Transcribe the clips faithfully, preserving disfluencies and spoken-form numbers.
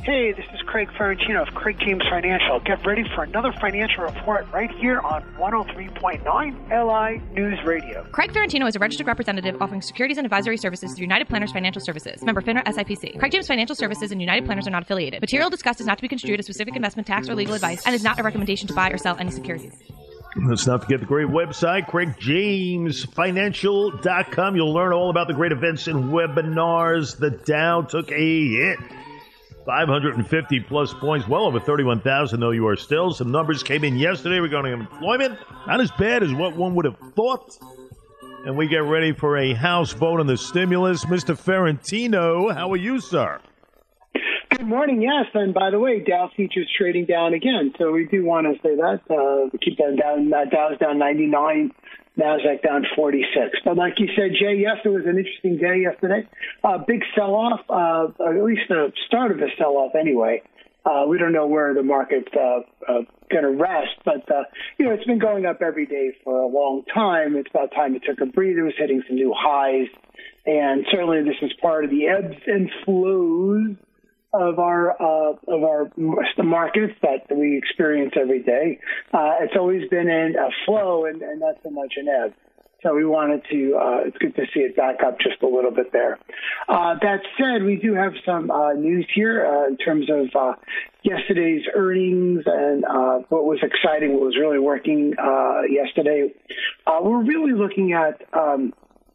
Hey, this is Craig Ferrantino of Craig James Financial. Get ready for another financial report right here on one oh three point nine L I News Radio. Craig Ferrantino is a registered representative offering securities and advisory services through United Planners Financial Services. Member FINRA S I P C. Craig James Financial Services and United Planners are not affiliated. Material discussed is not to be construed as specific investment, tax, or legal advice and is not a recommendation to buy or sell any securities. Let's not forget the great website, Craig James Financial dot com. You'll learn all about the great events and webinars. The Dow took a hit. five hundred fifty plus points, well over thirty-one thousand, though you are still. Some numbers came in yesterday regarding employment. Not as bad as what one would have thought. And we get ready for a House vote on the stimulus. Mister Ferrantino, how are you, sir? Good morning, yes. And by the way, Dow futures trading down again. So we do want to say that. Uh, we keep that down. Uh, Dow's down ninety-nine. NASDAQ down forty-six. But like you said, Jay, yes, it was an interesting day yesterday. Uh, big sell-off, uh, or at least the start of a sell-off anyway. Uh, we don't know where the market's uh, uh, going to rest, but, uh, you know, it's been going up every day for a long time. It's about time it took a breather. It was hitting some new highs. And certainly this is part of the ebbs and flows of our uh, of our the markets that we experience every day. Uh, it's always been in a flow and, and not so much an ebb. So we wanted to, uh, it's good to see it back up just a little bit there. Uh, that said, we do have some uh, news here uh, in terms of uh, yesterday's earnings and uh, what was exciting, what was really working uh, yesterday. Uh, we're really looking at um,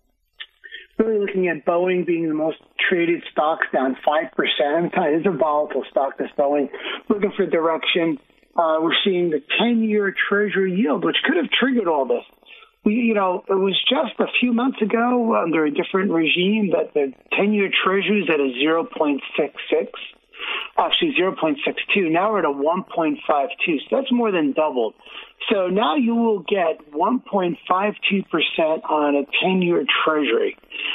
Really looking at Boeing being the most traded stocks, down five percent. It's a volatile stock, this Boeing. Looking for direction. Uh, we're seeing the ten-year Treasury yield, which could have triggered all this. We, you know, it was just a few months ago under a different regime that the ten-year Treasury is at a zero point six six. Actually, zero point six two. Now we're at a one point five two. So that's more than doubled. So now you will get one point five two percent on a ten-year Treasury.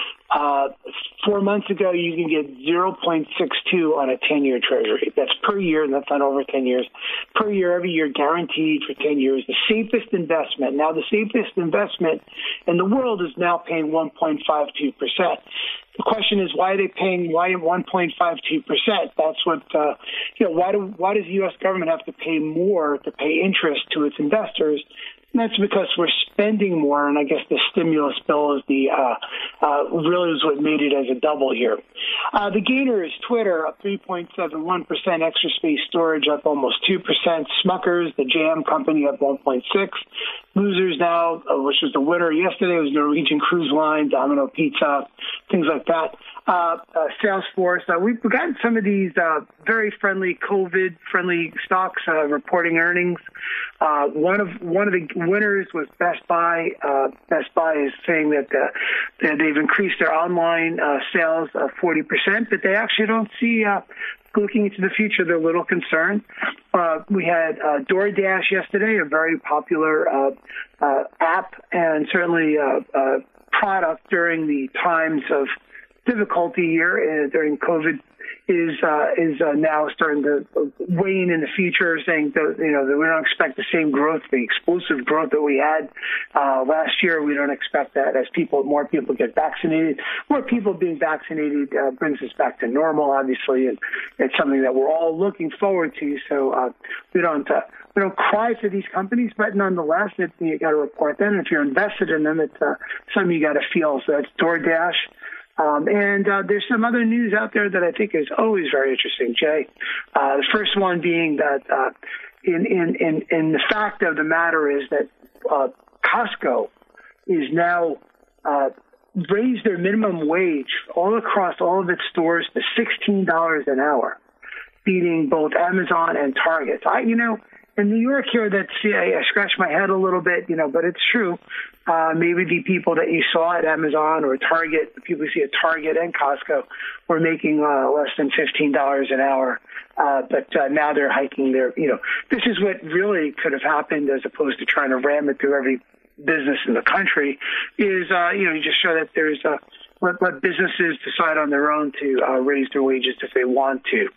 Uh, four months ago, you can get zero point six two on a ten-year Treasury. That's per year, and that's not over ten years. Per year, every year, guaranteed for ten years. The safest investment. Now, the safest investment in the world is now paying one point five two percent. The question is, why are they paying why one point five two percent? That's what, uh, you know, why do why does the U S government have to pay more to pay interest to its investors? And that's because we're spending more, and I guess the stimulus bill is the uh, uh, really is what made it as a double here. Uh, the gainers, Twitter up three point seven one percent, Extra Space Storage up almost two percent, Smuckers, the jam company, up one point six percent. Losers now, uh, which was the winner yesterday, was Norwegian Cruise Line, Domino Pizza, things like that. Uh, uh, Salesforce. Uh, we've gotten some of these uh, very friendly, COVID-friendly stocks uh, reporting earnings. Uh, one of one of the winners was Best Buy. Uh, Best Buy is saying that, uh, that they've increased their online uh, sales uh, forty percent, but they actually don't see. Uh, Looking into the future, they're a little concerned. Uh, we had uh, DoorDash yesterday, a very popular uh, uh, app and certainly uh, uh, product during the times of difficulty here uh, during COVID is uh, is uh, now starting to wane in the future, saying that, you know, that we don't expect the same growth, the explosive growth that we had uh, last year. We don't expect that as people, more people get vaccinated. More people being vaccinated uh, brings us back to normal, obviously, and it's something that we're all looking forward to. So uh, we don't uh, we don't cry for these companies, but nonetheless, it, you got to report them. If you're invested in them, it's uh, something you got to feel. So that's DoorDash. Um, and uh, there's some other news out there that I think is always very interesting, Jay. Uh, the first one being that uh, in, in, in, in the fact of the matter is that uh, Costco is now uh, raised their minimum wage all across all of its stores to sixteen dollars an hour, beating both Amazon and Target. I, you know, in New York here, that's, I, I scratch my head a little bit, you know, but it's true. Uh, maybe the people that you saw at Amazon or Target, the people you see at Target and Costco, were making uh, less than fifteen dollars an hour. Uh, but uh, now they're hiking their, you know, this is what really could have happened as opposed to trying to ram it through every business in the country is, uh, you know, you just show that there's a, let, let businesses decide on their own to uh, raise their wages if they want to.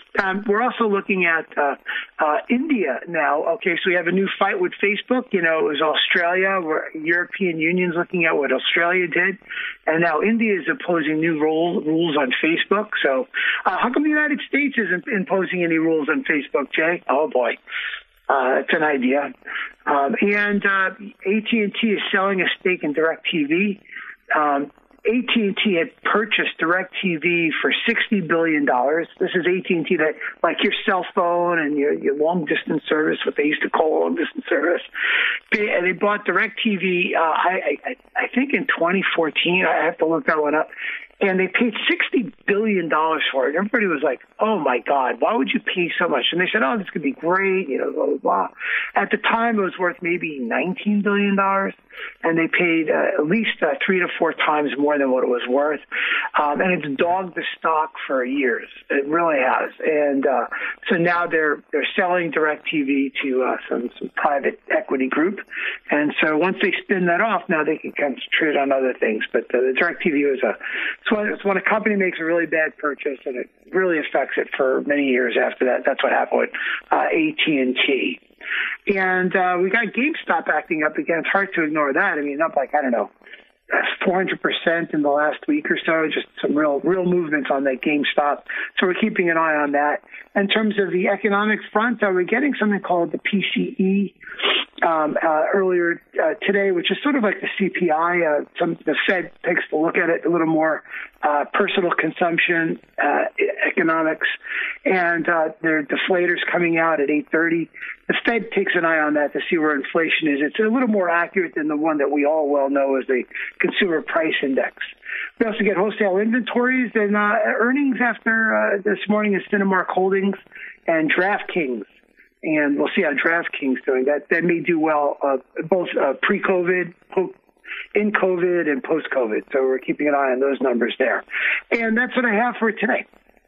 Um, we're also looking at uh, uh, India now. Okay, so we have a new fight with Facebook. You know, it was Australia, where European Union's looking at what Australia did, and now India is imposing new rule, rules on Facebook. So uh, how come the United States isn't imposing any rules on Facebook, Jay? Oh, boy. Uh, it's an idea. Um, and uh, A T and T is selling a stake in DirecTV. Um, A T and T had purchased DirecTV for sixty billion dollars. This is A T and T, that, like your cell phone and your, your long-distance service, what they used to call long-distance service. They, they bought DirecTV, uh, I, I, I think in twenty fourteen. I have to look that one up. And they paid sixty billion dollars for it. Everybody was like, oh, my God, why would you pay so much? And they said, oh, this could be great, you know, blah, blah, blah. At the time, it was worth maybe nineteen billion dollars, and they paid uh, at least uh, three to four times more than what it was worth. Um, and it's dogged the stock for years. It really has. And uh, so now they're they're selling DirecTV to uh, some, some private equity group. And so once they spin that off, now they can concentrate on other things. But uh, the DirecTV was a It's when, it's when a company makes a really bad purchase, and it really affects it for many years after that. That's what happened with uh, A T and T. And uh, we got GameStop acting up again. It's hard to ignore that. I mean, up like, I don't know, four hundred percent in the last week or so, just some real real movements on that GameStop. So we're keeping an eye on that. In terms of the economic front, uh, we're getting something called the P C E um, uh, earlier uh, today, which is sort of like the C P I. Uh, some, the Fed takes a look at it a little more, uh, personal consumption, uh, economics, and uh, their deflators coming out at eight thirty. The Fed takes an eye on that to see where inflation is. It's a little more accurate than the one that we all well know as the Consumer Price Index. We also get wholesale inventories and uh, earnings after uh, this morning is Cinemark Holdings and DraftKings. And we'll see how DraftKings doing. That that may do well uh, both uh, pre-COVID, po- in COVID, and post-COVID. So we're keeping an eye on those numbers there. And that's what I have for today.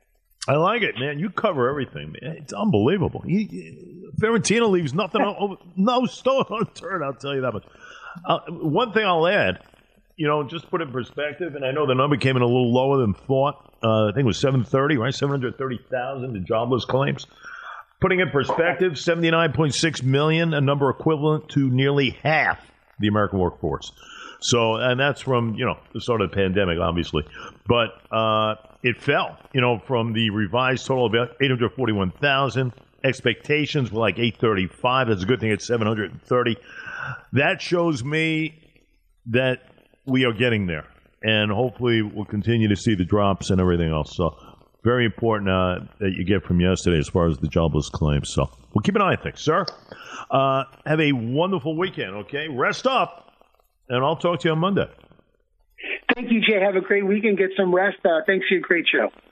I like it, man. You cover everything, man. It's unbelievable. He, he, Ferrantino leaves nothing, over, no stone unturned, I'll tell you that much. Uh, one thing I'll add, you know, just put it in perspective, and I know the number came in a little lower than thought. Uh, I think it was seven thirty, right? seven hundred thirty thousand in jobless claims. Putting in perspective, seventy-nine point six million, a number equivalent to nearly half the American workforce. So, and that's from, you know, the start of the pandemic, obviously. But uh, it fell, you know, from the revised total of eight hundred forty-one thousand. Expectations were like eight thirty-five. That's a good thing it's seven hundred thirty. That shows me that we are getting there. And hopefully we'll continue to see the drops and everything else. So, very important uh, that you get from yesterday as far as the jobless claims. So, we'll keep an eye on things, sir. Uh, have a wonderful weekend, okay? Rest up, and I'll talk to you on Monday. Thank you, Jay. Have a great weekend. Get some rest. Uh, thanks for your great show.